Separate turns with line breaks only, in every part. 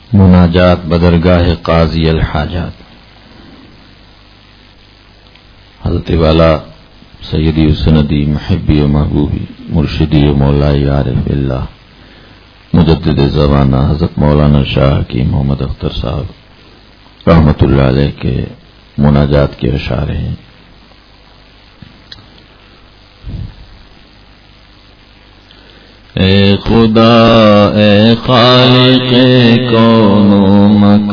مناجات بدرگاہ قاضی الحاجات. حضرت والا سیدی و سندی محبی و محبوبی مرشدی و مولائی عارف اللہ مجدد زمانہ حضرت مولانا شاہ کی محمد اختر صاحب رحمت اللہ علیہ کے مناجات کے اشعار ہیں. اے خدا اے خالق کون و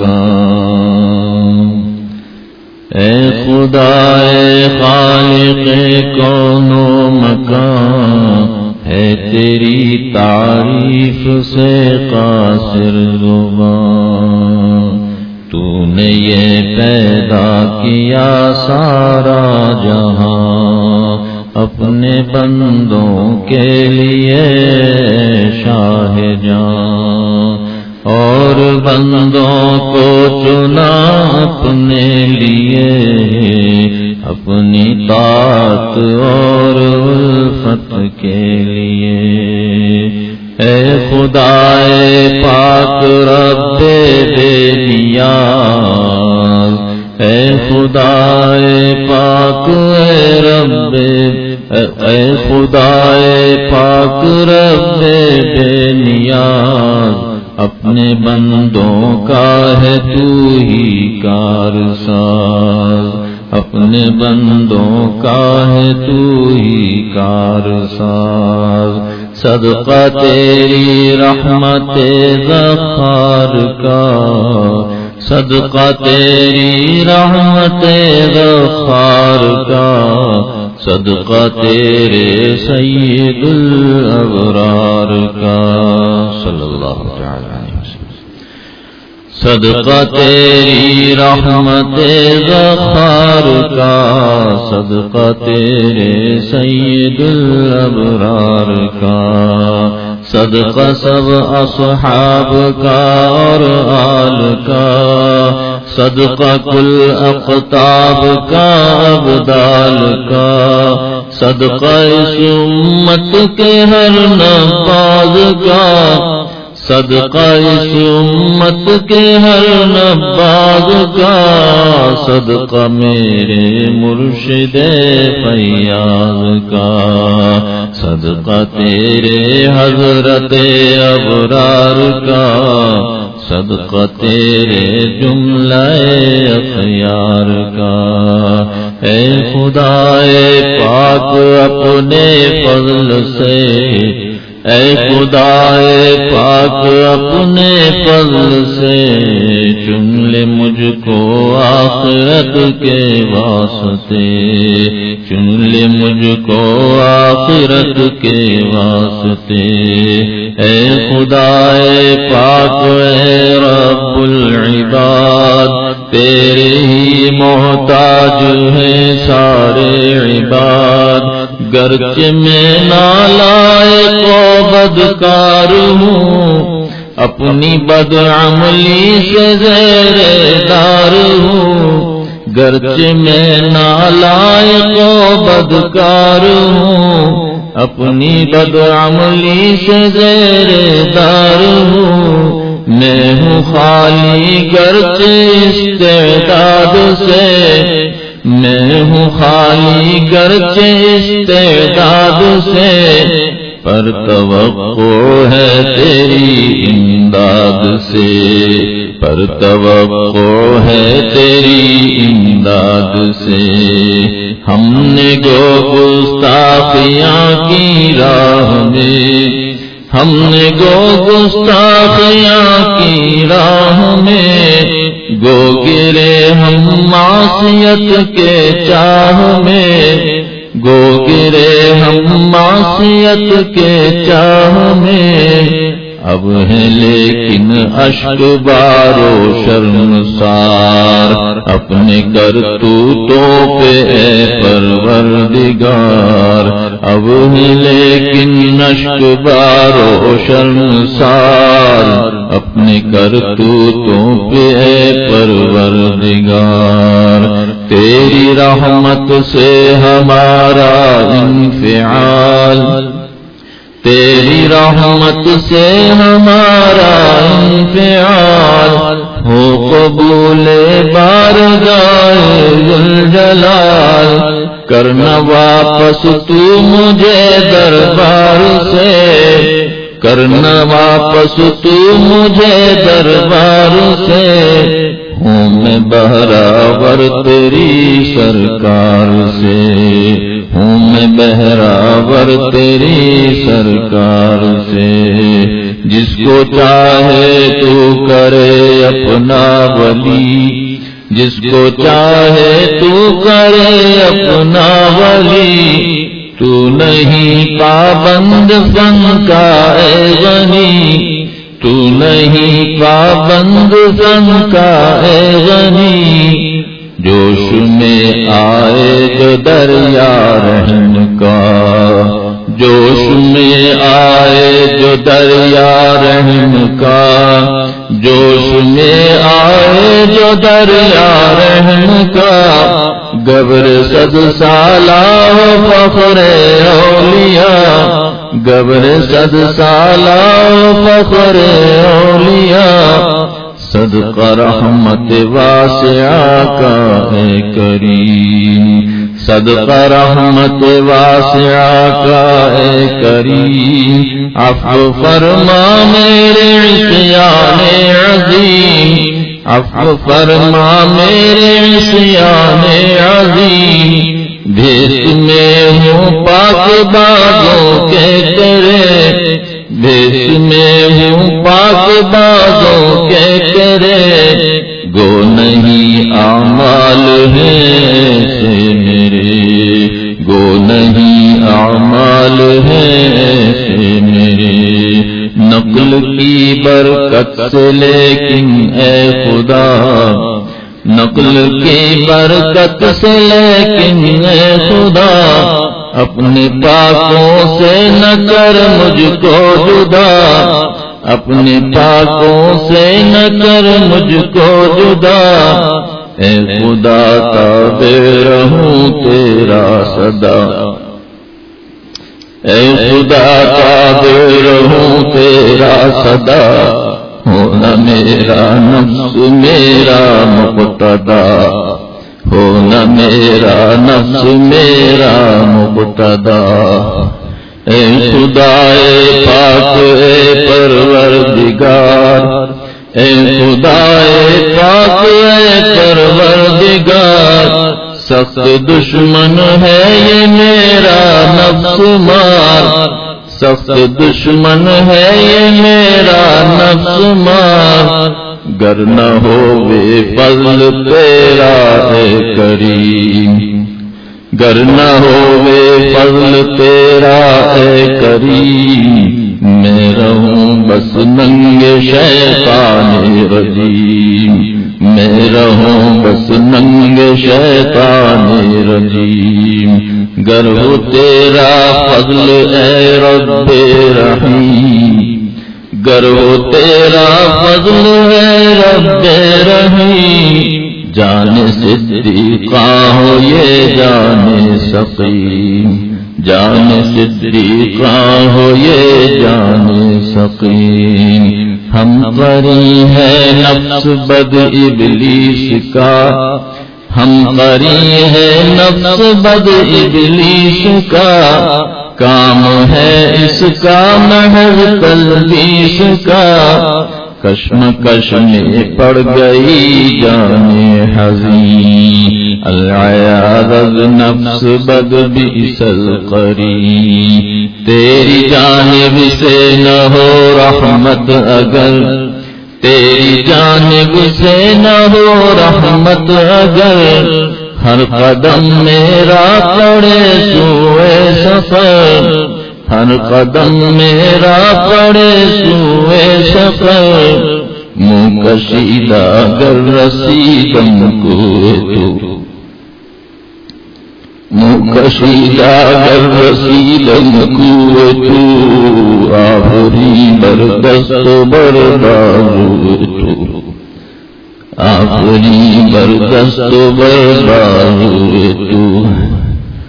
مکان، اے خدا اے خالق کون و مکان، ہے تیری تعریف سے قاصر زبان. تو نے یہ پیدا کیا سارا جہاں، اپنے بندوں کے لیے شاہ جاں، اور بندوں کو چنا اپنے لیے، اپنی طاعت اور الفت کے لیے. اے خدائے پاک رب بے نیاز، اے خدائے پاک اے رب، اے خدائے پاک رب بے نیاز، اپنے بندوں کا ہے تو ہی کارساز، اپنے بندوں کا ہے تو ہی کارساز. صدقہ تیری رحمت غفار کا، صدقہ تیری رحمت غفار کا، صدقہ تیرے سید الابرار کا صلی اللہ علیہ وسلم. صدقہ تیری رحمت غفار کا، صدقہ تیرے سید الابرار کا، صدقہ سب اصحاب کا اور آل کا، صدقہ کل اقطاب کا ابدال کا، صدقہ اس امت کے ہر نفاذ کا، صدقہ اس امت کے ہر نفاذ کا، صدقہ میرے مرشد فیاض کا، صدقہ تیرے حضرت ابرار کا، صدقہ تیرے جملہ اخیار کا. اے خدائے پاک اپنے فضل سے، اے خدائے پاک اپنے فضل سے، چن لے مجھ کو آخرت کے واسطے، چن لے مجھ کو آخرت کے واسطے. اے خدائے پاک اے رب العباد، تیرے ہی محتاج ہیں سارے عباد، گرچہ میں نالائق و بدکار ہوں، اپنی بدعملی سے زیر دار ہوں، گرچہ میں نالائق و بدکار ہوں، اپنی بدعملی سے زیر دار ہوں. میں ہوں خالی گرچہ استعداد سے، میں ہوں خالی گرچہ استعداد سے، پر توقع ہے تیری امداد سے، پر توقع ہے تیری امداد سے. ہم نے گستاخیاں کی راہ میں، ہم نے گستاخیاں کی راہ میں، گو گرے ہم معصیت کے چاہ میں، گو گرے ہم معصیت کے چاہ میں. اب ہے لیکن اشک بارو شرمسار، اپنے کرتوتوں پہ اے پروردگار. اب ہے لیکن اشک بارو شرمسار، اپنے کرتوتوں پہ اے پروردگار. تیری رحمت سے ہمارا انفعال، تیری رحمت سے ہمارا انفعال، قبول بارگاہ ذوالجلال، کرنا واپس تو مجھے دربار سے، کرنا واپس تو مجھے دربار سے، ہوں میں بہراور تیری سرکار سے، ہوں میں بہراور تیری سرکار سے، جس کو چاہے تو کرے اپنا ولی، جس کو چاہے تو کرے اپنا ولی، تو نہیں پابند فن کا اے غنی، تو نہیں پابند فن کا اے غنی، جوش میں آئے جو دریا رحم کا، جوش میں آئے جو دریا رحم کا، جوش میں آئے جو دریا رحم کا، گبر صد سالہ فخر اولیاء، گبر صد سالہ فخر اولیاء، صدقہ رحمت واسعہ کا ہے کریم، صدقہ رحمت واسعہ کا ہے کریم، عفو فرما میرے عصیان عظیم، عفو فرما میرے عصیان عظیم، بھیس میں ہوں پاک بازوں کے تیرے، بھیس میں ہوں پاک بازوں کے تیرے، گو نہیں اعمال ہیں سے میرے، گو نہیں اعمال ہیں سے میرے، نقل کی برکت سے لیکن اے خدا، نقل کی برکت سے لیکن اے خدا، اپنے پاکوں سے نہ کر مجھ کو جدا، اپنے پاکوں سے نہ کر مجھ کو جدا، اے خدا تابع رہوں تیرا صدا، اے خدا تابع رہوں تیرا صدا، ہونا میرا نفس میرا مقتدا، ہونا میرا نفس میرا مقتدا، اے خدائے پاک اے پروردگار، اے خدائے پاک اے پروردگار، سخت دشمن ہے یہ میرا نفس مار، سخت دشمن ہے یہ میرا نفس مار، گر نہ ہو بے فضل تیرا اے کریم، گر نہ ہو بے فضل تیرا اے کریم، میں رہوں بس ننگ شیطان رجیم، میں رہوں بس ننگ شیطان رجیم، گر ہو تیرا فضل اے رب رحیم، گر ہو تیرا فضل اے رب رحیم، جان صدیقہ ہو یہ جان سقیم، جان صدیقہ ہو یہ جان سقیم، ہم قری ہے نفس بد ابلیس کا، ہم قری ہے نفس بد ابلیس کا، کام ہے اس کا محض تلبیس کا، کشمکش میں پڑ گئی جان حزین، العیاذ نفس بد بئس القرین، تیری جانب سے نہ ہو رحمت اگر، تیری جانب سے نہ ہو رحمت اگر، ہر قدم میرا پڑے سوئے سفر، ہر قدم میرا پڑے سوئے سفر، منہ کشیدہ گر رسیدم کو تو، منہ کشیدہ گر رسیدم کو تو، آخری بردست بردارو تو، آخری بردست بردارو تو،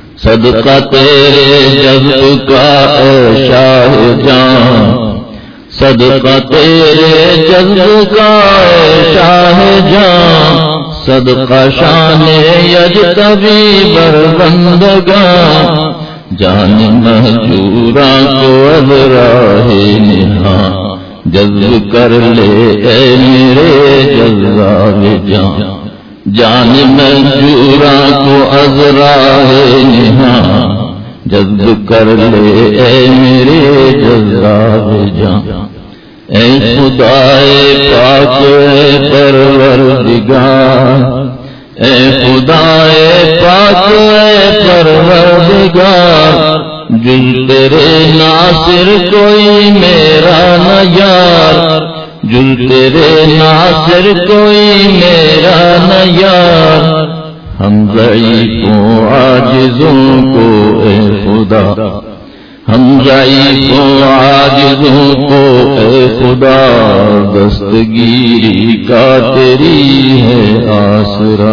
صدقہ تیرے جذب کا اے شاہ جان، صدقہ تیرے جذب کا اے شاہ جاں، صدقہ شان یجتبی بر بندگاں، جان مہجورا کو از راہ نہاں جذب کر لے اے میرے جذاب جاں، جان مہجورا کو از راہ نہاں جذب کر لے اے میرے جذاب جاں۔ اے خدائے پاک اے پروردگار، اے خدائے پاک اے پروردگار، جز تیرے ناصر کوئی میرا نہ یار، جز تیرے ناصر کوئی میرا نہ یار، ہم ضعیفوں عاجزوں کو اے خدا، ہم ضعیفوں عاجزوں کو اے خدا، دستگیری کا تیری ہے آسرا،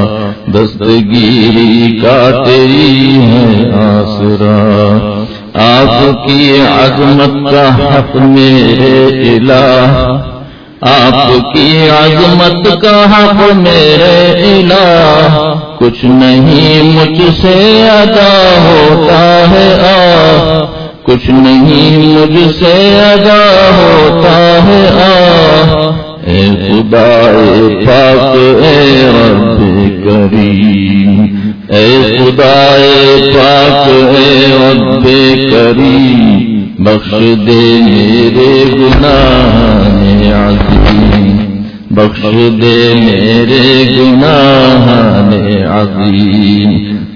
دستگیری کا تیری ہے آسرا، آپ کی عظمت کا حق میرے الہ، آپ کی عظمت کا حق میرے الہ، کچھ نہیں مجھ سے ادا ہوتا ہے آہ، کچھ نہیں مجھ سے ادا ہوتا ہے آہ، اے خدائے پاک اے رب کریم، اے خدائے پاک اے رب کریم، بخش دے میرے گناہ عظیم، بخش دے میرے گناہ عظیم،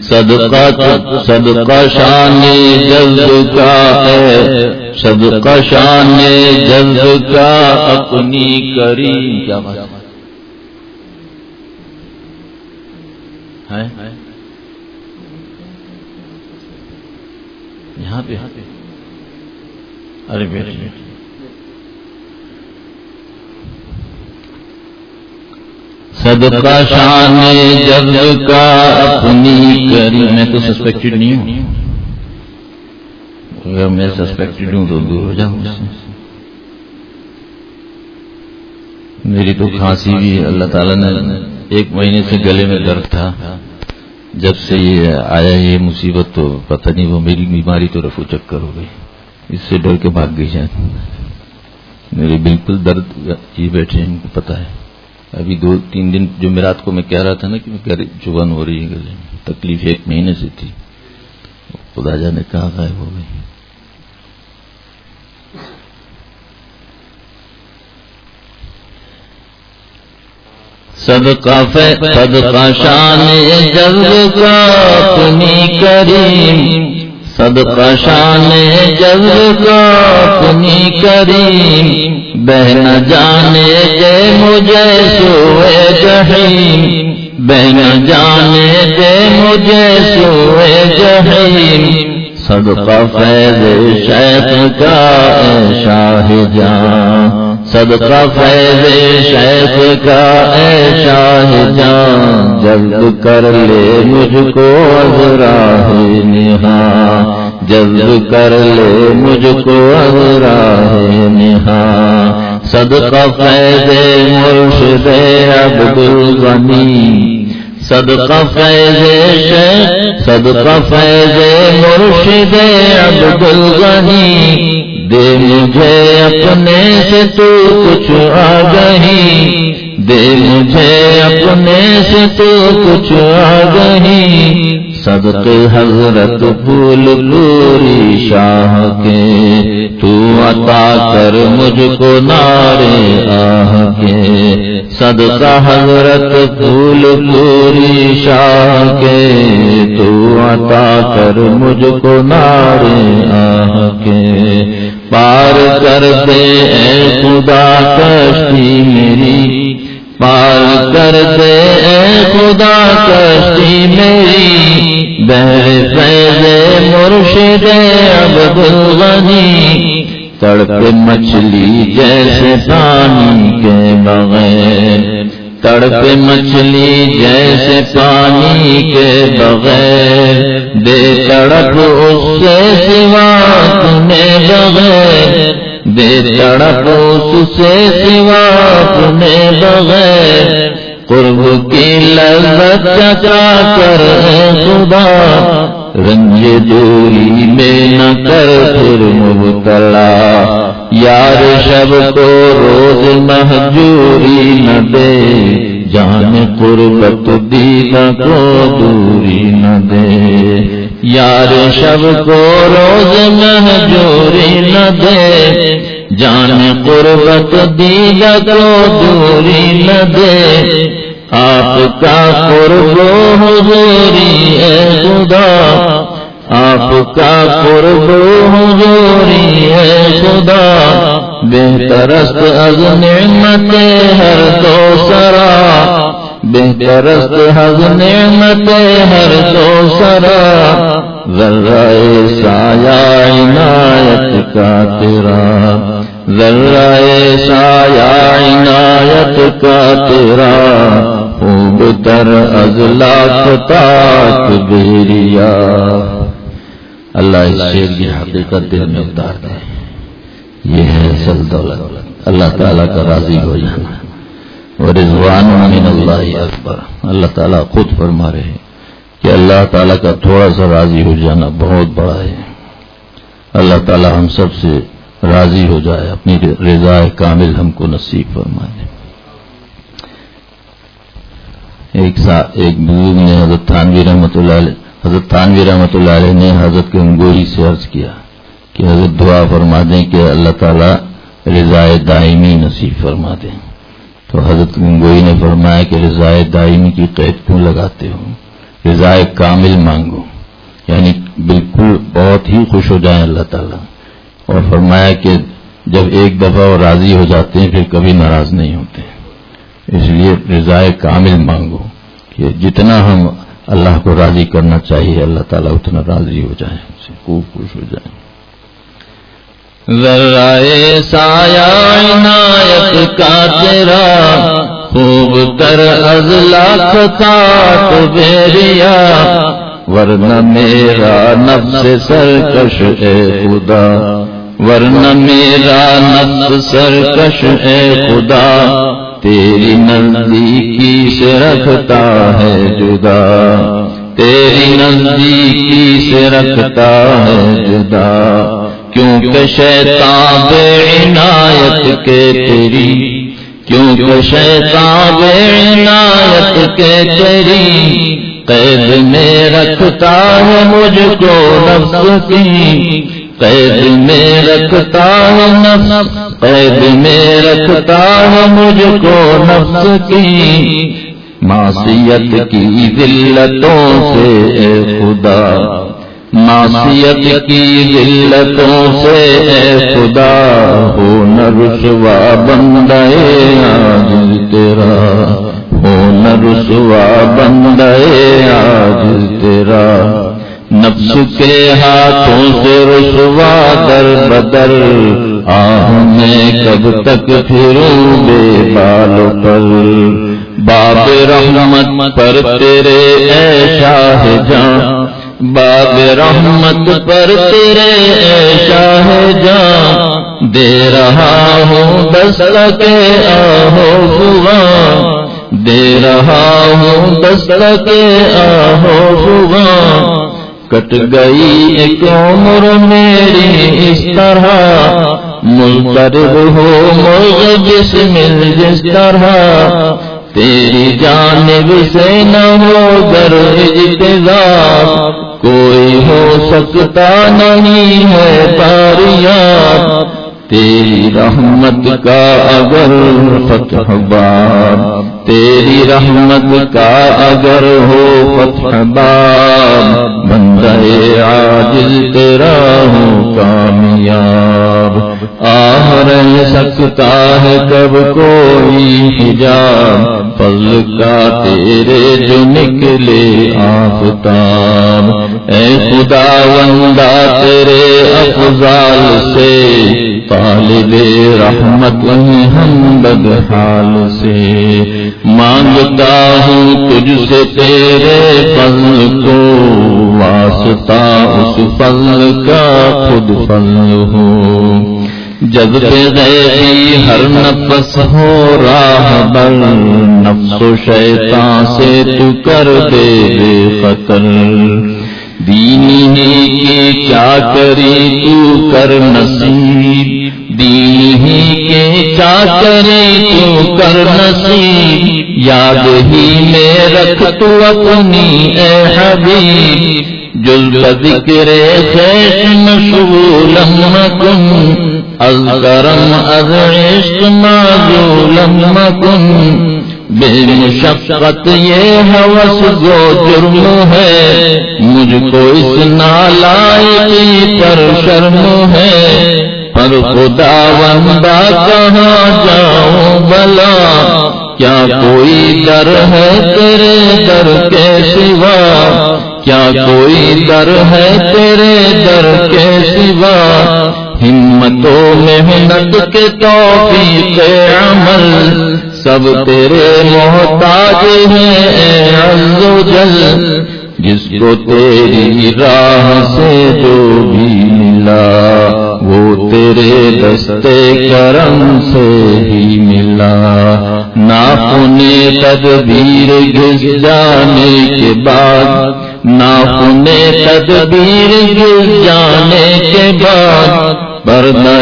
صدقہ شان جذب کا ہے، صدقہ شان جذب کا اپنی کریم، کیا بات ہے یہاں پہ، ارے بیٹھ صدقہ شان جذب کا اپنی کری، میں تو سسپیکٹڈ نہیں ہوں، اگر میں سسپیکٹڈ ہوں تو دور ہو جاؤں اس سے، میری تو کھانسی بھی اللہ تعالیٰ نے 1 مہینے سے گلے میں درد تھا، جب سے یہ آیا یہ مصیبت تو پتہ نہیں وہ میری بیماری تو رفو چکر ہو گئی، اس سے ڈر کے بھاگ گئی شاید، میرے بالکل درد یہ بیٹھے ہیں، ان کو پتہ ہے، ابھی 2-3 دن جمعرات کو میں کہہ رہا تھا نا کہ میں چبھن ہو رہی ہے گلے میں، تکلیف 1 مہینے سے تھی، خدا جانے کہاں غائب ہو گئی۔ صدقہ شان جذب کا اپنی کریم، صدقہ شان جذب کا اپنی کریم، بہ نہ جانے دے مجھے سوئے جحیم، بہ نہ جانے دے مجھے سوئے جحیم، صدقہ فیض شیخ کا اے شاہ جاں، صدقہ فیض شیخ کا اے شاہ جاں، جذب کر لے مجھ کو از راہ نہاں، جذب کر لے مجھ کو از راہ نہاں، صدقہ فیض مرشد عبدالغنی، صدقہ فیض شیخ، صدقہ فیض مرشد عبدالغنی، دے مجھے اپنے سے تو کچھ آگہی، دے مجھے اپنے سے تو کچھ آگہی، صدقے حضرت پھول پوری شاہ کے، تو عطا کر مجھ کو نارے آہ کے، صدقہ حضرت پھول پوری شاہ کے، تو عطا کر مجھ کو نارے آہ کے، پار کر دے اے خدا کشتی میری، پار کر دے اے خدا کشتی میری، بحر فیض مرشد عبدالغنی، تڑپے مچھلی جیسے پانی کے بغیر، تڑپے مچھلی جیسے پانی کے بغیر، دے تڑپ اس سے سوا تمہیں بغیر، بے تڑپ اس سے سوا اپنے بغیر، قرب کی لذت چکا کر اے خدا، رنج دوری میں نہ کر پھر مبتلا، یار شب کو روز مہجوری نہ دے، جان قربت دیدہ کو دوری نہ دے، یار شب کو روز مہجوری نہ دے، جان قربت دیدہ کو دوری نہ دے، آپ کا قرب و حضوری اے خدا، آپ کا قرب و حضوری اے خدا، بہترست از نعمت ہر دو سرا، بہترست از نعمت ہر دو سرا، ذرہ سایہ عنایت کا تیرا، ذرہ سایہ عنایت کا تیرا، خوب تر از لاکھ تاک بیریا۔ اللہ اس شعر کی حقیقت دل میں اتار دے، یہ ہے اصل دولت، اللہ تعالیٰ کا راضی ہو جانا، ورضوان من اللہ اکبر۔ اللہ تعالیٰ خود فرما رہے ہیں کہ اللہ تعالیٰ کا تھوڑا سا راضی ہو جانا بہت بڑا ہے۔ اللہ تعالیٰ ہم سب سے راضی ہو جائے، اپنی رضا کامل ہم کو نصیب فرمائے۔ ایک بزرگ نے حضرت تھانوی رحمۃ اللہ علیہ نے حضرت کے گنگوہی سے عرض کیا کہ حضرت دعا فرما دیں کہ اللہ تعالیٰ رضا دائمی نصیب فرما دیں، تو حضرت گنگوہی نے فرمایا کہ رضا دائمی کی قید کیوں لگاتے ہو، رضا کامل مانگو، یعنی بالکل بہت ہی خوش ہو جائیں اللہ تعالیٰ، اور فرمایا کہ جب ایک دفعہ وہ راضی ہو جاتے ہیں پھر کبھی ناراض نہیں ہوتے، اس لیے رضا کامل مانگو کہ جتنا ہم اللہ کو راضی کرنا چاہیے اللہ تعالیٰ اتنا راضی ہو جائیں، اس سے خوب خوش ہو جائیں۔ ذرائے سایہ عنایت کا تیرا، خوب تر از لاکھ تاک بیریا، ورنہ میرا نفس سرکش اے خدا، ورنہ میرا نفس سرکش اے خدا، تیری نزدیکی سے رکھتا ہے جدا، تیری نزدیکی سے رکھتا ہے جدا، کیونکہ شیطان بے عنایت کے تیری، کیونکہ شیطان بے عنایت کے تیری، قید میں رکھتا ہے مجھ کو نفس کی، قید میں رکھتا ہے نفس، قید میں رکھتا ہے مجھ کو نفس کی، معصیت کی ذلتوں سے اے خدا، معصیت کی ذلتوں سے اے خدا، ہو نہ رسوا بندہ عاجز تیرا، ہو نہ رسوا بندہ عاجز تیرا، نفس کے ہاتھوں سے رسوا در بدر، آہ میں کب تک پھروں بے بال پر، باب رحمت پر تیرے اے شاہ جاں، باب رحمت پر تیرے اے شاہ جاں، دے رہا ہوں دستک آہو فغاں، دے رہا ہوں دستک آہو فغاں، کٹ گئی ایک عمر میری اس طرح، مضطرب ہو مرغ بسمل جس طرح، تیری جانب سے نہ ہو گر اجتذاب، کوئی ہو سکتا نہیں ہے باریاب، تیری رحمت کا اگر فتح باب، تیری رحمت کا اگر ہو فتح باب، بندہ عاجز تیرا ہو کامیاب، آہ رہ سکتا ہے کب کوئی حجاب، فضل کا تیرے جو نکلے آفتاب، اے خدا وندہ تیرے افضال سے، طالب رحمت ہم بدحال سے، مانگتا ہوں تجھ سے تیرے فضل کو، واسطہ اس فضل کا خود فضل ہو، جذب غیبی ہر نفس ہو راہ بر، نفس و شیطان سے تو کر دے بے خطر، دین ہی کی کیا کری تو کر نصیب، دین ہی کے کیا کری تو کر نصیب، یاد ہی میں رکھ تو اپنی اے حبیب، جز ذکر خیش مشغولا مکن، از کرم از عشق معزولا مکن، بے مشقت یہ ہوس گو جرم ہے، مجھ کو اس نالائقی پر شرم ہے، پر خدا بندہ کہاں جاؤں بلا، کیا کوئی در ہے تیرے در کے سوا، کیا کوئی در ہے تیرے در کے سوا، ہمت و محنت کے توفیق عمل سب تیرے محتاج ہیں اے عز و جل، جس کو تیری راہ سے جو بھی ملا وہ تیرے دستے کرم سے ہی ملا، ناخن تدبیر گھس جانے کے بعد، ناخن تدبیر گھس جانے کے بعد، پردہ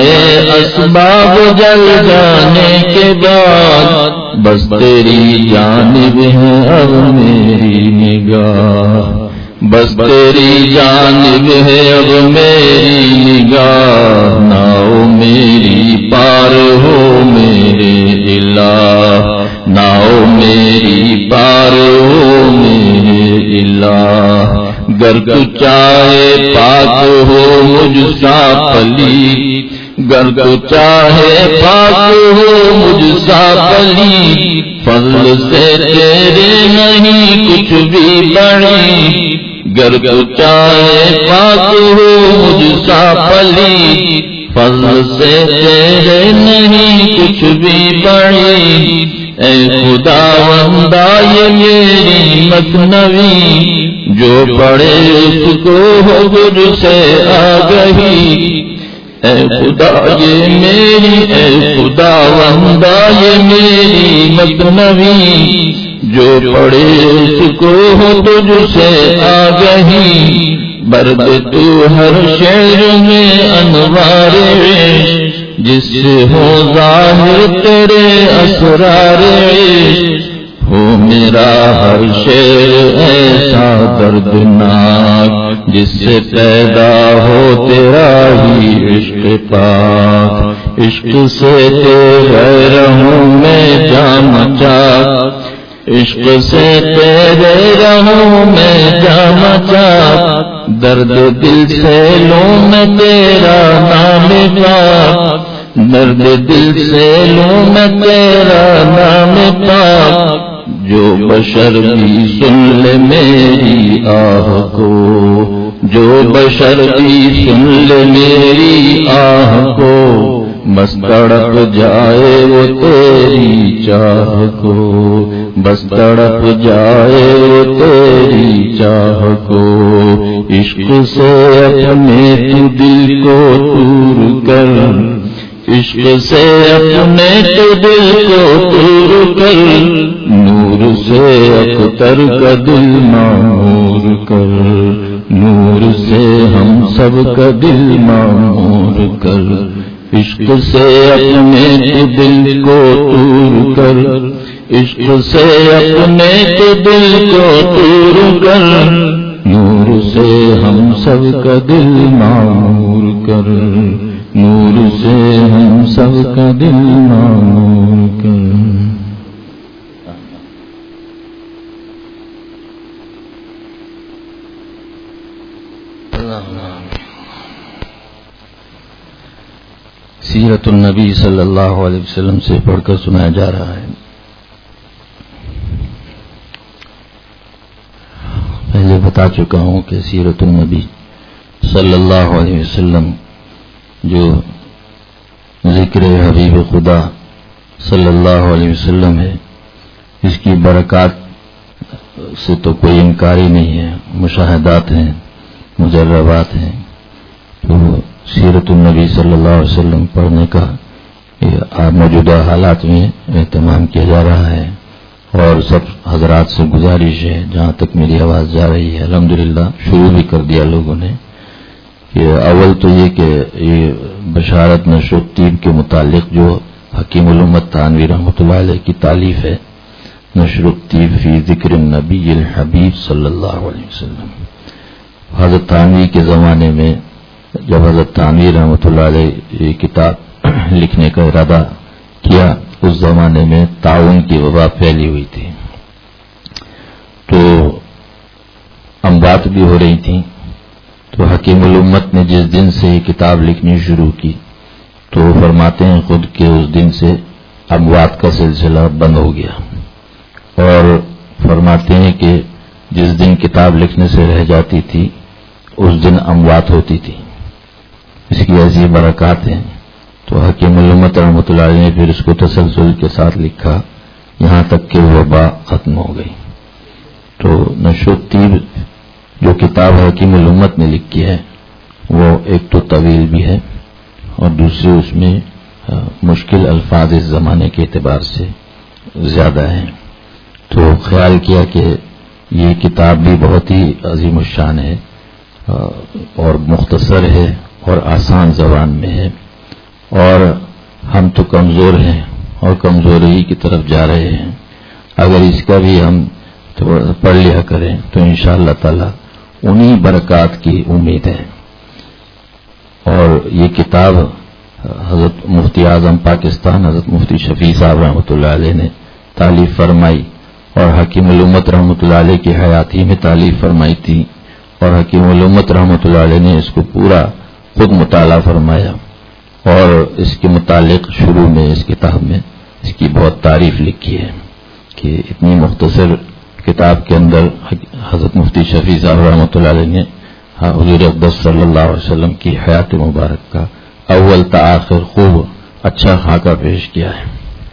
اسباب جل جانے کے بعد، بس تیری جانب ہے اب میری نگاہ، بس تیری جانب ہے اب میری نگاہ، ناؤ میری پار ہو میرے الہ، ناؤ میری پار ہو میرے الہ، گر تو چاہے پاک ہو مجھ سا پلید، گر تو چاہے پاک ہو مجھ سا پلید، فضل سے تیرے نہیں کچھ بھی بڑی، گر تو چاہے پاک ہو مجھ سا پلید، فضل سے تیرے نہیں کچھ بھی بڑی، اے خدا بندہ یہ میری مثنوی، جو پڑھے اس کو ہو مجھ سے آگہی، اے خدا یہ میری، اے خدا بندہ یہ میری مثنوی، جو پڑھے اس کو ہو تجھ سے آگہی، برد تو ہر شعر میں انوار عشق، جس سے ہو ظاہر تیرے اسرار عشق، ہو میرا ہر شعر ایسا دردناک، جس سے پیدا ہو تیرا ہی عشق پاک، عشق سے تیرے رہوں میں جام چاک، عشق سے تیرے رہوں میں جام چاک، درد دل سے لوں میں تیرا نام پاک، درد دل سے لوں میں تیرا نام پاک، جو بشر بھی سن لے میری آہ کو، جو بشر بھی سن لے میری آہ کو، بس تڑپ جائے وہ تیری چاہ کو، بس تڑپ جائے وہ تیری چاہ کو، عشق سے اپنے تو دل کو دور کر، عشق سے اپنے تو دل کو دور کر، نور سے اختر کا دل معمور کر، نور سے ہم سب کا دل معمور کر، عشق سے اپنے تو دل کو دور کر، عشق سے اپنے تو دل کو دور کر، نور سے ہم سب کا دل معمور کر، نور سے ہم سب کا دل معمور کر۔ سیرت النبی صلی اللہ علیہ وسلم سے پڑھ کر سنایا جا رہا ہے۔ پہلے بتا چکا ہوں کہ سیرت النبی صلی اللہ علیہ وسلم جو ذکر حبیب خدا صلی اللہ علیہ وسلم ہے، اس کی برکات سے تو کوئی انکار ہی نہیں ہے، مشاہدات ہیں، مجربات ہیں۔ تو سیرت النبی صلی اللہ علیہ وسلم پڑھنے کا موجودہ حالات میں اہتمام کیا جا رہا ہے، اور سب حضرات سے گزارش ہے جہاں تک میری آواز جا رہی ہے الحمدللہ شروع بھی کر دیا لوگوں نے، کہ اول تو یہ کہ یہ بشارت نشر الطیب کے متعلق جو حکیم الامت تھانوی رحمۃ اللہ علیہ کی تالیف ہے، نشر الطیب فی ذکر النبی الحبیب صلی اللہ علیہ وسلم، حضرت تھانوی کے زمانے میں جب حضرت تھانوی رحمۃ اللہ علیہ یہ کتاب لکھنے کا ارادہ کیا، اس زمانے میں طاعون کی وبا پھیلی ہوئی تھی، تو اموات بھی ہو رہی تھیں، تو حکیم الامت نے جس دن سے یہ کتاب لکھنی شروع کی تو فرماتے ہیں خود کہ اس دن سے اموات کا سلسلہ بند ہو گیا، اور فرماتے ہیں کہ جس دن کتاب لکھنے سے رہ جاتی تھی اس دن اموات ہوتی تھی، اس کی ایسی برکات ہیں۔ تو حکیم الامت رحمۃ اللہ علیہ نے پھر اس کو تسلسل کے ساتھ لکھا یہاں تک کہ وبا ختم ہو گئی۔ تو نشر الطیب جو کتاب حکیم الامت نے لکھی ہے وہ ایک تو طویل بھی ہے اور دوسرے اس میں مشکل الفاظ اس زمانے کے اعتبار سے زیادہ ہیں، تو خیال کیا کہ یہ کتاب بھی بہت ہی عظیم الشان ہے اور مختصر ہے اور آسان زبان میں ہے، اور ہم تو کمزور ہیں اور کمزوری کی طرف جا رہے ہیں، اگر اس کا بھی ہم پڑھ لیا کریں تو انشاءاللہ تعالی انہی برکات کی امید ہے۔ اور یہ کتاب حضرت مفتی اعظم پاکستان حضرت مفتی شفیع صاحب رحمۃ اللہ علیہ نے تالیف فرمائی، اور حکیم الامت رحمۃ اللہ علیہ کی حیاتی میں تالیف فرمائی تھی، اور حکیم الامت رحمۃ اللہ علیہ نے اس کو پورا خود مطالعہ فرمایا، اور اس کے متعلق شروع میں اس کتاب میں اس کی بہت تعریف لکھی ہے کہ اتنی مختصر کتاب کے اندر حضرت مفتی شفیع صاحب رحمۃ اللہ علیہ نے حضور اقدس صلی اللہ علیہ وسلم کی حیات مبارک کا اول تا آخر خوب اچھا خاکہ پیش کیا ہے۔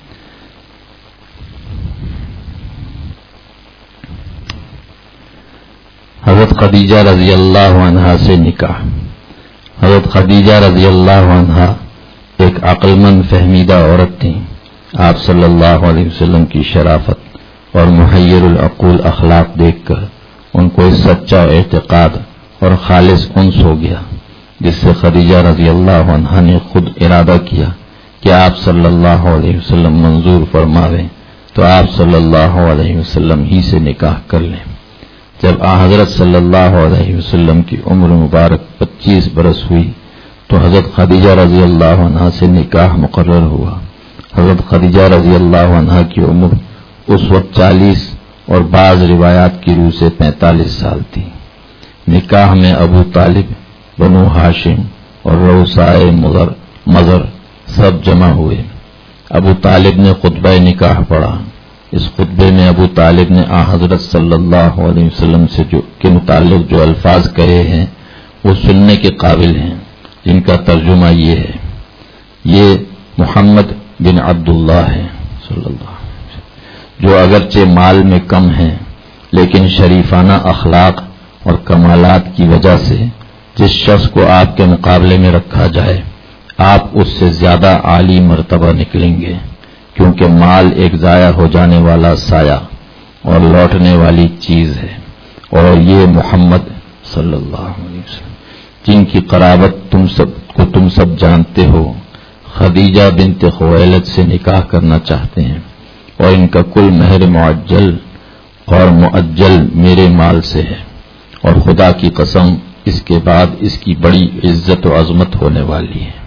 حضرت خدیجہ رضی اللہ عنہا سے نکاح۔ حضرت خدیجہ رضی اللہ عنہا ایک عقل مند فہمیدہ عورت تھیں، آپ صلی اللہ علیہ وسلم کی شرافت اور محیر العقول اخلاق دیکھ کر ان کو اس سچا اعتقاد اور خالص انس ہو گیا، جس سے خدیجہ رضی اللہ عنہا نے خود ارادہ کیا کہ آپ صلی اللہ علیہ وسلم منظور فرماویں تو آپ صلی اللہ علیہ وسلم ہی سے نکاح کر لیں۔ جب حضرت صلی اللہ علیہ وسلم کی عمر مبارک 25 برس ہوئی تو حضرت خدیجہ رضی اللہ عنہا سے نکاح مقرر ہوا۔ حضرت خدیجہ رضی اللہ عنہا کی عمر اس وقت 40 اور بعض روایات کی روح سے 45 سال تھی۔ نکاح میں ابو طالب، بنو ہاشم اور روسائے مضر سب جمع ہوئے۔ ابو طالب نے خطبہ نکاح پڑھا۔ اس خطبے میں ابو طالب نے حضرت صلی اللہ علیہ وسلم سے کے متعلق جو الفاظ کہے ہیں وہ سننے کے قابل ہیں، جن کا ترجمہ یہ ہے، یہ محمد بن عبداللہ ہے صلی اللہ علیہ وسلم، جو اگرچہ مال میں کم ہیں لیکن شریفانہ اخلاق اور کمالات کی وجہ سے جس شخص کو آپ کے مقابلے میں رکھا جائے آپ اس سے زیادہ عالی مرتبہ نکلیں گے، کیونکہ مال ایک ضائع ہو جانے والا سایہ اور لوٹنے والی چیز ہے، اور یہ محمد صلی اللہ علیہ وسلم جن کی قرابت تم سب جانتے ہو، خدیجہ بنت خویلد سے نکاح کرنا چاہتے ہیں، اور ان کا کل مہر معجل اور مؤجل میرے مال سے ہے، اور خدا کی قسم اس کے بعد اس کی بڑی عزت و عظمت ہونے والی ہے۔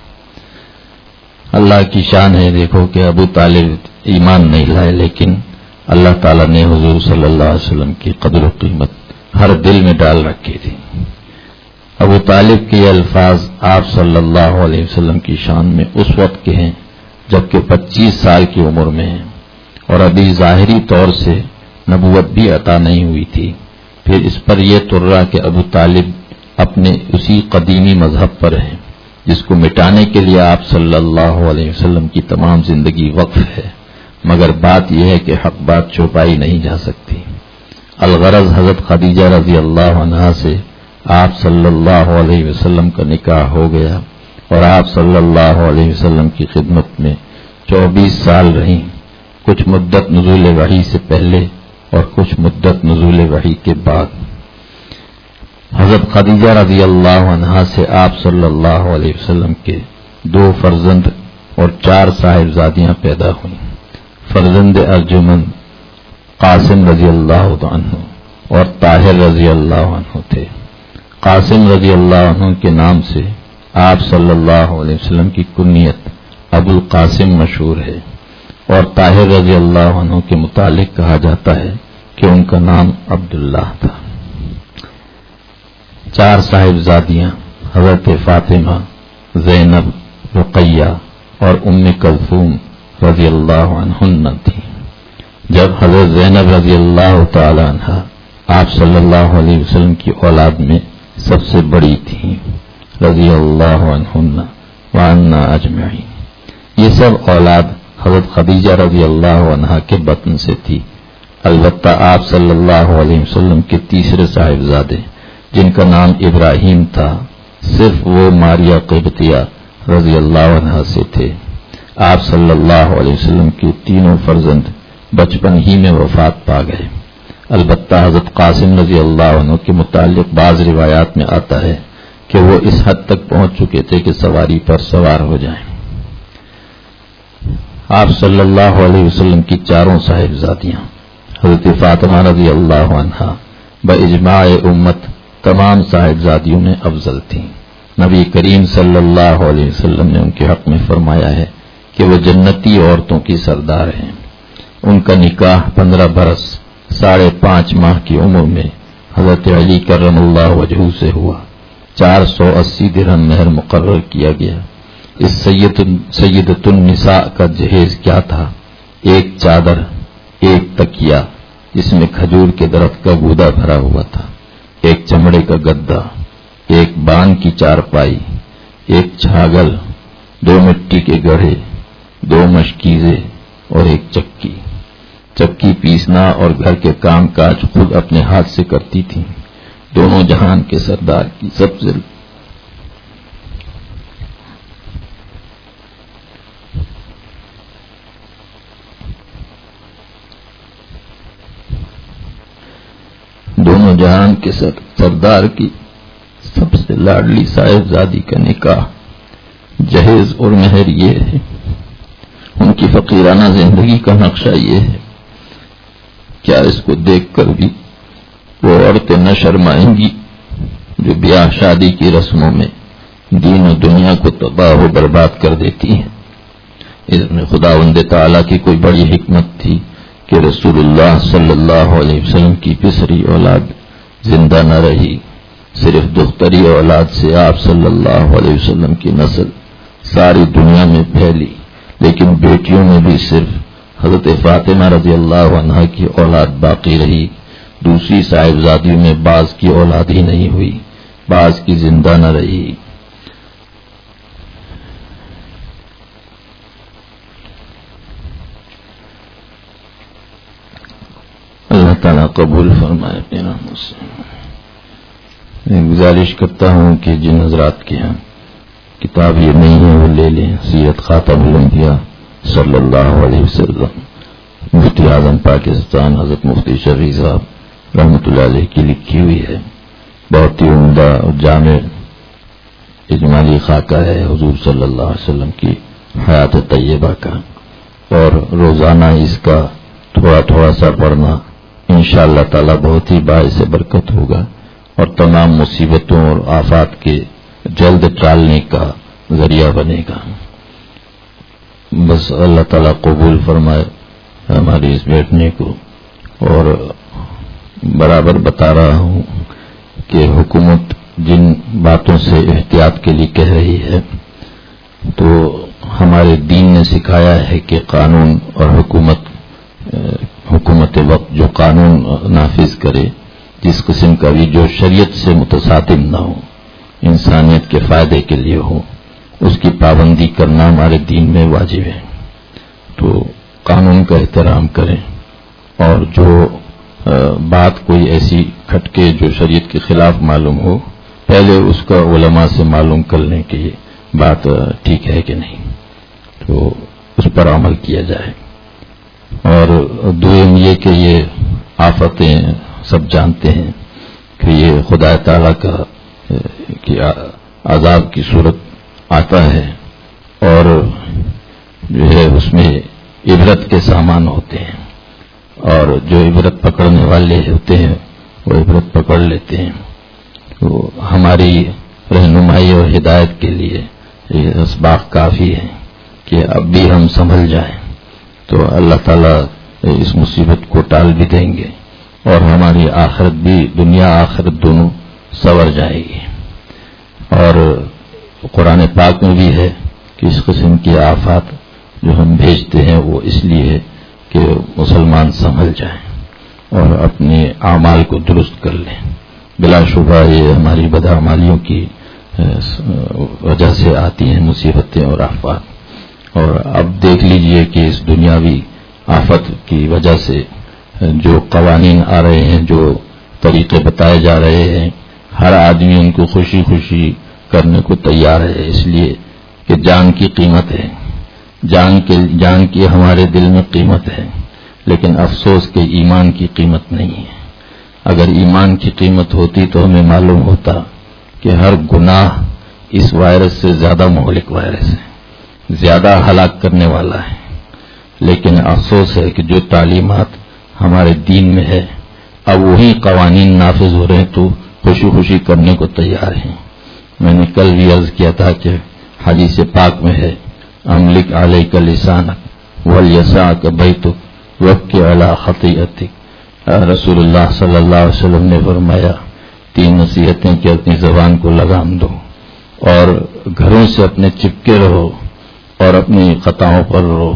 اللہ کی شان ہے، دیکھو کہ ابو طالب ایمان نہیں لائے لیکن اللہ تعالیٰ نے حضور صلی اللہ علیہ وسلم کی قدر و قیمت ہر دل میں ڈال رکھی تھی۔ ابو طالب کے یہ الفاظ آپ صلی اللہ علیہ وسلم کی شان میں اس وقت کے ہیں جبکہ 25 سال کی عمر میں ہیں اور ابھی ظاہری طور سے نبوت بھی عطا نہیں ہوئی تھی۔ پھر اس پر یہ ترا کہ ابو طالب اپنے اسی قدیمی مذہب پر ہیں جس کو مٹانے کے لیے آپ صلی اللہ علیہ وسلم کی تمام زندگی وقف ہے، مگر بات یہ ہے کہ حق بات چھپائی نہیں جا سکتی۔ الغرض حضرت خدیجہ رضی اللہ عنہا سے آپ صلی اللہ علیہ وسلم کا نکاح ہو گیا اور آپ صلی اللہ علیہ وسلم کی خدمت میں 24 سال رہیں، کچھ مدت نزول وحی سے پہلے اور کچھ مدت نزول وحی کے بعد۔ حضرت خدیجہ رضی اللہ عنہا سے آپ صلی اللہ علیہ وسلم کے 2 فرزند اور 4 صاحبزادیاں پیدا ہوئیں۔ فرزند ارجمند قاسم رضی اللہ عنہ اور طاہر رضی اللہ عنہ تھے۔ قاسم رضی اللہ عنہ کے نام سے آپ صلی اللہ علیہ وسلم کی کنیت ابو القاسم مشہور ہے، اور طاہر رضی اللہ عنہ کے متعلق کہا جاتا ہے کہ ان کا نام عبداللہ تھا۔ 4 صاحبزادیاں حضرت فاطمہ، زینب، رقیہ اور ام کلثوم رضی اللہ عنہن تھیں۔ جب حضرت زینب رضی اللہ تعالی عنہا آپ صلی اللہ علیہ وسلم کی اولاد میں سب سے بڑی تھیں، رضی اللہ عنہن وعنا اجمعین، یہ سب اولاد حضرت خدیجہ رضی اللہ عنہا کے بطن سے تھی۔ البتہ آپ صلی اللہ علیہ وسلم کے تیسرے صاحبزادے جن کا نام ابراہیم تھا، صرف وہ ماریہ قبطیہ رضی اللہ عنہا سے تھے۔ آپ صلی اللہ علیہ وسلم کے تینوں فرزند بچپن ہی میں وفات پا گئے۔ البتہ حضرت قاسم رضی اللہ عنہ کے متعلق بعض روایات میں آتا ہے کہ وہ اس حد تک پہنچ چکے تھے کہ سواری پر سوار ہو جائیں۔ آپ صلی اللہ علیہ وسلم کی 4 صاحبزادیاں حضرت فاطمہ رضی اللہ عنہا باجماع امت تمام صاحبزادیوں میں افضل تھیں۔ نبی کریم صلی اللہ علیہ وسلم نے ان کے حق میں فرمایا ہے کہ وہ جنتی عورتوں کی سردار ہیں۔ ان کا نکاح 15 برس 5.5 ماہ کی عمر میں حضرت علی کرم اللہ وجہہ سے ہوا۔ 480 درہم مہر مقرر کیا گیا۔ اس سیدۃ النساء کا جہیز کیا تھا؟ 1 چادر، 1 تکیہ جس میں کھجور کے درخت کا گودا بھرا ہوا تھا، 1 چمڑے کا گدا، 1 بان کی چارپائی، 1 چھاگل، 2 مٹی کے گڑھے، 2 مشکیزے اور 1 چکی۔ چکی پیسنا اور گھر کے کام کاج خود اپنے ہاتھ سے کرتی تھیں۔ دونوں جہان کے سردار کی سب سے سردار کی سب سے لاڈلی صاحبزادی کا نکاح، جہیز اور مہر یہ ہے۔ ان کی فقیرانہ زندگی کا نقشہ یہ ہے۔ کیا اس کو دیکھ کر بھی وہ عورتیں نہ شرمائیں گی جو بیاہ شادی کی رسموں میں دین و دنیا کو تباہ و برباد کر دیتی ہیں؟ اس میں خداوند تعالیٰ کی کوئی بڑی حکمت تھی کہ رسول اللہ صلی اللہ علیہ وسلم کی پسری اولاد زندہ نہ رہی، صرف دختری اولاد سے آپ صلی اللہ علیہ وسلم کی نسل ساری دنیا میں پھیلی، لیکن بیٹیوں میں بھی صرف حضرت فاطمہ رضی اللہ عنہا کی اولاد باقی رہی۔ دوسری صاحبزادیوں میں بعض کی اولاد ہی نہیں ہوئی، بعض کی زندہ نہ رہی۔ اللہ تعالیٰ قبول فرمائے اپنے رحمت سے۔ میں گزارش کرتا ہوں کہ جن حضرات کے یہاں کتاب یہ نہیں ہے وہ لے لیں۔ سیرت خاتم الانبیاء صلی اللہ علیہ وسلم، مفتی اعظم پاکستان حضرت مفتی شفیع صاحب رحمۃ اللہ علیہ کی لکھی ہوئی ہے۔ بہت ہی عمدہ اور جامع اجمالی خاکہ ہے حضور صلی اللہ علیہ وسلم کی حیات طیبہ کا، اور روزانہ اس کا تھوڑا تھوڑا سا پڑھنا انشاءاللہ تعالی بہت ہی باعث برکت ہوگا اور تمام مصیبتوں اور آفات کے جلد ٹالنے کا ذریعہ بنے گا۔ بس اللہ تعالیٰ قبول فرمائے ہمارے اس بیٹھنے کو۔ اور برابر بتا رہا ہوں کہ حکومت جن باتوں سے احتیاط کے لیے کہہ رہی ہے، تو ہمارے دین نے سکھایا ہے کہ قانون اور حکومت وقت جو قانون نافذ کرے، جس قسم کا بھی جو شریعت سے متصادم نہ ہو، انسانیت کے فائدے کے لیے ہو، اس کی پابندی کرنا ہمارے دین میں واجب ہے۔ تو قانون کا احترام کریں، اور جو بات کوئی ایسی کھٹکے جو شریعت کے خلاف معلوم ہو، پہلے اس کا علماء سے معلوم کر لیں کہ بات ٹھیک ہے کہ نہیں، تو اس پر عمل کیا جائے۔ اور دوم یہ کہ یہ آفتیں سب جانتے ہیں کہ یہ خدا تعالیٰ کا کہ عذاب کی صورت آتا ہے، اور جو ہے اس میں عبرت کے سامان ہوتے ہیں، اور جو عبرت پکڑنے والے ہوتے ہیں وہ عبرت پکڑ لیتے ہیں۔ تو ہماری رہنمائی اور ہدایت کے لیے یہ اسباق کافی ہیں کہ اب بھی ہم سنبھل جائیں تو اللہ تعالیٰ اس مصیبت کو ٹال بھی دیں گے، اور ہماری آخرت بھی، دنیا آخرت دونوں سنور جائے گی۔ اور قرآن پاک میں بھی ہے کہ اس قسم کی آفات جو ہم بھیجتے ہیں وہ اس لیے ہے کہ مسلمان سنبھل جائیں اور اپنے اعمال کو درست کر لیں۔ بلا شبہ یہ ہماری بدعمالیوں کی وجہ سے آتی ہیں مصیبتیں اور آفات۔ اور اب دیکھ لیجئے کہ اس دنیاوی آفت کی وجہ سے جو قوانین آ رہے ہیں، جو طریقے بتائے جا رہے ہیں، ہر آدمی ان کو خوشی خوشی کرنے کو تیار ہے، اس لیے کہ جان کی قیمت ہے، جان کی ہمارے دل میں قیمت ہے، لیکن افسوس کہ ایمان کی قیمت نہیں ہے۔ اگر ایمان کی قیمت ہوتی تو ہمیں معلوم ہوتا کہ ہر گناہ اس وائرس سے زیادہ مہلک وائرس ہے، زیادہ ہلاک کرنے والا ہے، لیکن افسوس ہے کہ جو تعلیمات ہمارے دین میں ہے اب وہی قوانین نافذ ہو رہے ہیں تو خوشی خوشی کرنے کو تیار ہیں۔ میں نے کل بھی عرض کیا تھا کہ حدیث پاک میں ہے املک علیک لسانک ولیسعک بیتک وابکی علی خطیئتک۔ رسول اللہ صلی اللہ علیہ وسلم نے فرمایا 3 نصیحتیں کہ اپنی زبان کو لگام دو اور گھروں سے اپنے چپکے رہو اور اپنی خطاؤں پر رہو،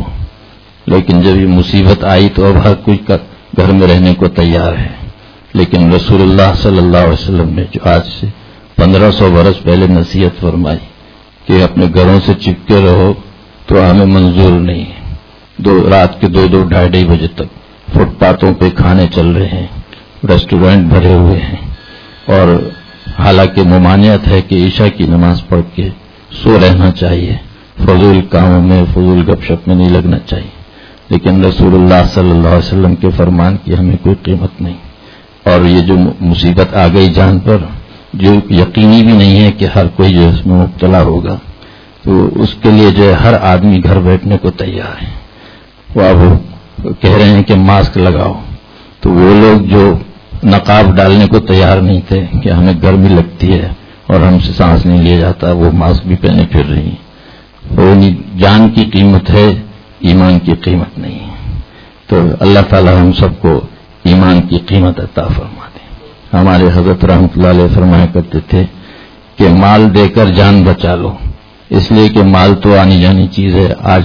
لیکن جب یہ مصیبت آئی تو اب ہر کوئی گھر میں رہنے کو تیار ہے، لیکن رسول اللہ صلی اللہ علیہ وسلم نے جو آج سے 1500 برس پہلے نصیحت فرمائی کہ اپنے گھروں سے چپکے رہو تو ہمیں منظور نہیں ہے۔ رات کے 2-2 ڈھائی بجے تک فٹ پاتھوں پہ کھانے چل رہے ہیں، ریسٹورینٹ بھرے ہوئے ہیں، اور حالانکہ ممانعت ہے کہ عشاء کی نماز پڑھ کے سو رہنا چاہیے، فضول کاموں میں، فضول گپ شپ میں نہیں لگنا چاہیے، لیکن رسول اللہ صلی اللہ علیہ وسلم کے فرمان کی ہمیں کوئی قیمت نہیں۔ اور یہ جو مصیبت آ گئی جان پر، جو یقینی بھی نہیں ہے کہ ہر کوئی جو اس میں مبتلا ہوگا، تو اس کے لیے جو ہے ہر آدمی گھر بیٹھنے کو تیار ہے۔ وہ اب کہہ رہے ہیں کہ ماسک لگاؤ، تو وہ لوگ جو نقاب ڈالنے کو تیار نہیں تھے کہ ہمیں گرمی لگتی ہے اور ہم سے سانس نہیں لیا جاتا، وہ ماسک بھی پہنے پھر رہی ہیں۔ وہ جان کی قیمت ہے، ایمان کی قیمت نہیں ہے۔ تو اللہ تعالی ہم سب کو ایمان کی قیمت عطا فرما دے۔ ہمارے حضرت رحمۃ اللہ علیہ فرمایا کرتے تھے کہ مال دے کر جان بچا لو، اس لیے کہ مال تو آنی جانی چیز ہے، آج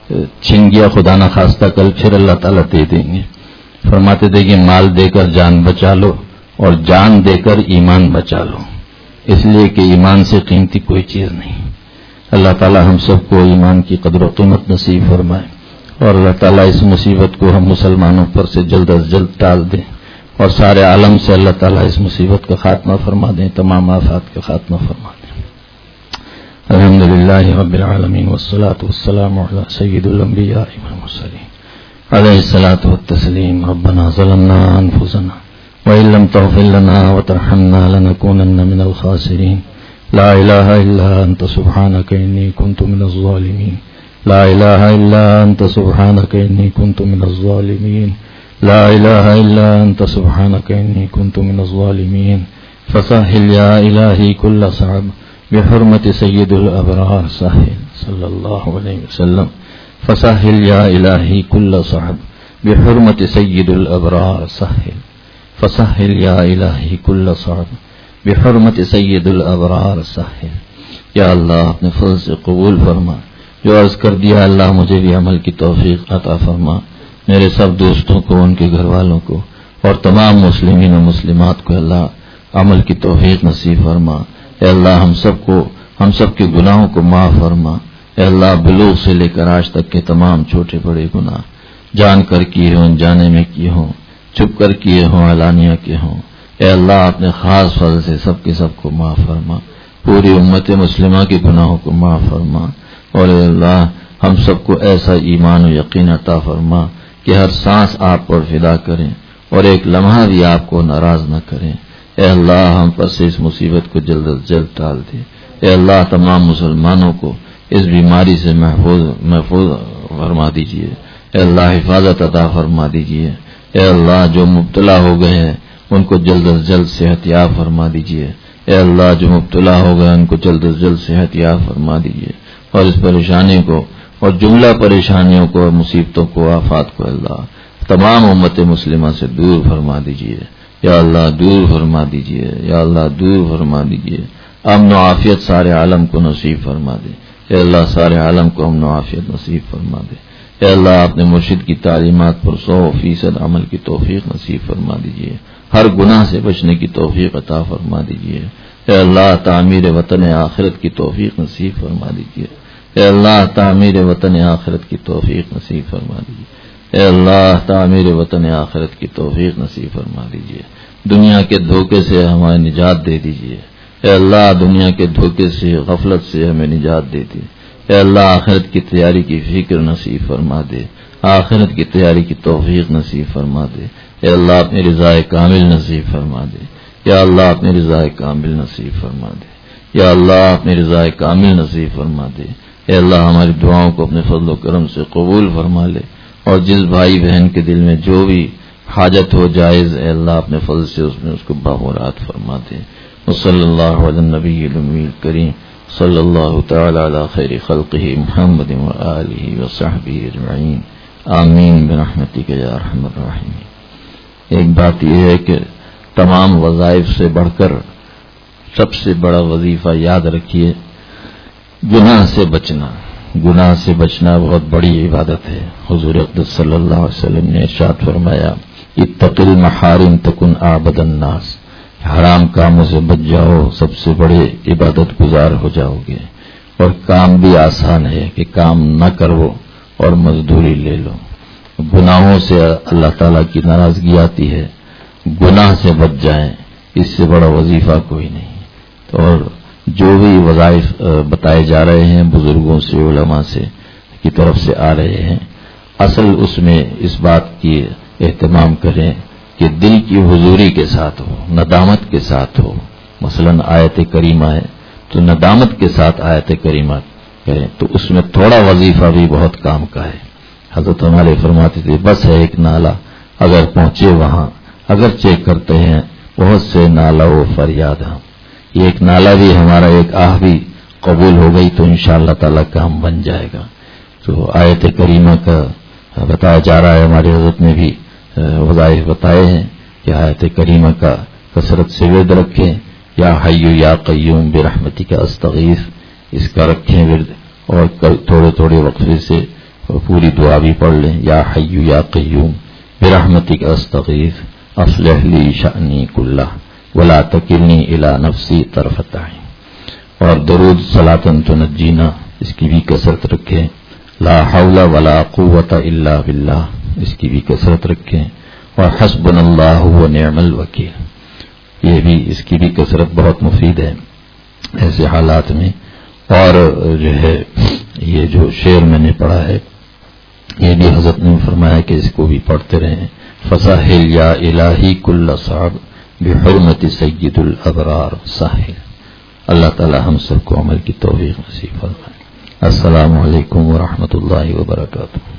چھن گیا خدا نہ خواستہ کل پھر اللہ تعالیٰ دے دیں گے۔ فرماتے تھے کہ مال دے کر جان بچا لو اور جان دے کر ایمان بچا لو، اس لیے کہ ایمان سے قیمتی کوئی چیز نہیں۔ اللہ تعالیٰ ہم سب کو ایمان کی قدر و قیمت نصیب فرمائے، اور اللہ تعالیٰ اس مصیبت کو ہم مسلمانوں پر سے جلد از جلد ٹال دیں، اور سارے عالم سے اللہ تعالیٰ اس مصیبت کا خاتمہ فرما دیں، تمام آفات کا خاتمہ فرما دیں۔ الحمدللہ رب العالمین والصلاة والسلام علی سید الانبیاء امام المرسلین علیہ الصلاۃ والتسلیم۔ ربنا ظلمنا انفسنا وإن لم تغفر لنا وترحمنا لنكونن من الخاسرین۔ لا الہ الا انت سبحانک انی کنت من الظالمین۔ لا الہ الا انت سبحانک انی کنت من الظالمین۔ لا الہ الا انت سبحانک انی کنت من الظالمین۔ فسهل یا الہی کل صعب بحرمت سید الابرار ساحل صلی اللہ علیہ وسلم۔ فسهل یا الہی کل صعب بحرمت سید الابرار ساحل۔ فسهل یا الہی کل صعب بحرمت سید الابرار ساحل۔ یا اللہ اپنے فضل سے قبول فرما، جو عرض کر دیا اللہ مجھے بھی عمل کی توفیق عطا فرما، میرے سب دوستوں کو، ان کے گھر والوں کو، اور تمام مسلمین و مسلمات کو اللہ عمل کی توفیق نصیب فرما۔ اے اللہ ہم سب کے گناہوں کو معاف فرما۔ اے اللہ بلوغ سے لے کر آج تک کے تمام چھوٹے بڑے گناہ، جان کر کیے ہوں، جانے میں کیے ہوں، چھپ کر کیے ہوں، علانیہ کیے ہوں، اے اللہ اپنے خاص فضل سے سب کے سب کو معاف فرما۔ پوری امت مسلمہ کے گناہوں کو معاف فرما، اور اے اللہ ہم سب کو ایسا ایمان و یقین عطا فرما کہ ہر سانس آپ پر فدا کریں اور ایک لمحہ بھی آپ کو ناراض نہ کریں۔ اے اللہ ہم پر سے اس مصیبت کو جلد از جلد ٹال دے۔ اے اللہ تمام مسلمانوں کو اس بیماری سے محفوظ فرما دیجیے۔ اے اللہ حفاظت عطا فرما دیجیے۔ اے اللہ جو مبتلا ہو گئے ہیں ان کو جلد از جلد صحت یاب فرما دیجیے۔ اے اللہ جو مبتلا ہو گئے ان کو جلد از جلد صحت یاب فرما دیجیے، اور اس پریشانی کو اور جملہ پریشانیوں کو اور مصیبتوں کو آفات کو اللہ تمام امت مسلمہ سے دور فرما دیجیے۔ یا اللہ دور فرما دیجیے، یا اللہ دور فرما دیجیے۔ امن و عافیت سارے عالم کو نصیب فرما دے۔ اے اللہ سارے عالم کو امن و عافیت نصیب فرما دے۔ اے اللہ اپنے مرشد کی تعلیمات پر 100% عمل کی توفیق نصیب فرما دیجیے۔ ہر گناہ سے بچنے کی توفیق عطا فرما دیجیے۔ اے اللہ تعمیر وطن آخرت کی توفیق نصیب فرما دیجیے۔ اے اللہ تعمیر وطن آخرت کی توفیق نصیب فرما دیجیے۔ اے اللہ تعمیر وطن آخرت کی توفیق نصیب فرما دیجیے۔ دنیا کے دھوکے سے ہمیں نجات دے دیجیے۔ اے اللہ دنیا کے دھوکے سے غفلت سے ہمیں نجات دے دی۔ اے اللہ آخرت کی تیاری کی فکر نصیب فرما دے، آخرت کی تیاری کی توفیق نصیب فرما دے۔ اے اللہ اپنی رضا کامل نصیب فرما دے۔ یا اللہ اپنی رضا کامل نصیب فرما دے۔ یا اللہ اپنی رضا کامل نصیب فرما دے۔ اے اللہ ہماری دعاؤں کو اپنے فضل و کرم سے قبول فرما لے، اور جس بھائی بہن کے دل میں جو بھی حاجت ہو جائز اے اللہ اپنے فضل سے اس کو بامراد فرما دے۔ وصلی اللہ علی النبی الامی الکریم صلی اللہ تعالی علی خیر خلقہ محمد وآلہ وصحبہ اجمعین آمین برحمتک یا ارحم الراحمین۔ ایک بات یہ ہے کہ تمام وظائف سے بڑھ کر سب سے بڑا وظیفہ یاد رکھیے گناہ سے بچنا۔ گناہ سے بچنا بہت بڑی عبادت ہے۔ حضور اقدس صلی اللہ علیہ وسلم نے ارشاد فرمایا اتق المحارم تکن اعبد الناس، حرام کاموں سے بچ جاؤ سب سے بڑے عبادت گزار ہو جاؤ گے۔ اور کام بھی آسان ہے کہ کام نہ کرو اور مزدوری لے لو۔ گناہوں سے اللہ تعالیٰ کی ناراضگی آتی ہے، گناہ سے بچ جائیں، اس سے بڑا وظیفہ کوئی نہیں۔ اور جو بھی وظائف بتائے جا رہے ہیں بزرگوں سے علماء سے کی طرف سے آ رہے ہیں، اصل اس میں اس بات کی اہتمام کریں کہ دل کی حضوری کے ساتھ ہو، ندامت کے ساتھ ہو۔ مثلا آیت کریمہ ہے تو ندامت کے ساتھ آیت کریمہ کریں تو اس میں تھوڑا وظیفہ بھی بہت کام کا ہے۔ حضرت ہمارے فرماتے تھے بس ہے ایک نالا اگر پہنچے وہاں، اگر چیک کرتے ہیں بہت سے نالا و فریاد ہم، یہ ایک نالا بھی ہمارا ایک آہ بھی قبول ہو گئی تو انشاءاللہ تعالی کام بن جائے گا۔ تو آیت کریمہ کا بتایا جا رہا ہے، ہمارے حضرت نے بھی وظائف بتائے ہیں کہ آیت کریمہ کا کثرت سے ورد رکھیں، یا حی یا قیوم برحمتک استغیث، اس کا رکھیں ورد، اور تھوڑے تھوڑے وقفے سے پوری دعا بھی پڑھ لیں، یا حی یا قیوم برحمتک استغیث اصلح لی شأنی کلہ ولا تکلنی الی نفسی طرفۃ عین۔ اور درود صلاۃ تنجینا، اس کی بھی کثرت رکھیں، لا حول ولا قوۃ الا باللہ، اس کی بھی کثرت رکھیں، اور حسبنا اللہ ونعم الوکیل، یہ بھی اس کی بھی کثرت بہت مفید ہے ایسے حالات میں۔ اور جو ہے یہ جو شعر میں نے پڑھا ہے یہ بھی حضرت نے فرمایا کہ اس کو بھی پڑھتے رہیں، فساحل یا الہی کل صعب بحرمت سید الابرار ساحل۔ اللہ تعالی ہم سب کو عمل کی توفیق نصیب فرمائے۔ السلام علیکم ورحمۃ اللہ وبرکاتہ۔